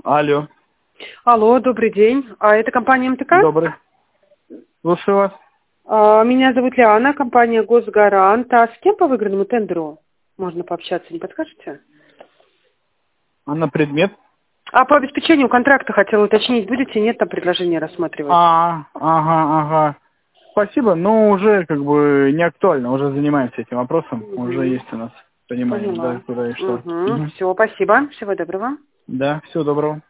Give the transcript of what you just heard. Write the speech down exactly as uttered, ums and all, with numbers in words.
Алло. Алло, добрый день. А это компания МТК? Добрый. Слушаю вас. А, меня зовут Лиана, компания Госгарант. А с кем по выигранному тендеру можно пообщаться, не подскажете? А на предмет? А по обеспечению контракта хотела уточнить, будете, нет, там предложение рассматривать? А, ага, ага. Спасибо, но уже как бы не актуально, уже занимаемся этим вопросом, Угу. уже есть у нас понимание, Поняла. да, куда и что. Угу. Угу. Все, спасибо, всего доброго. Да, всего доброго.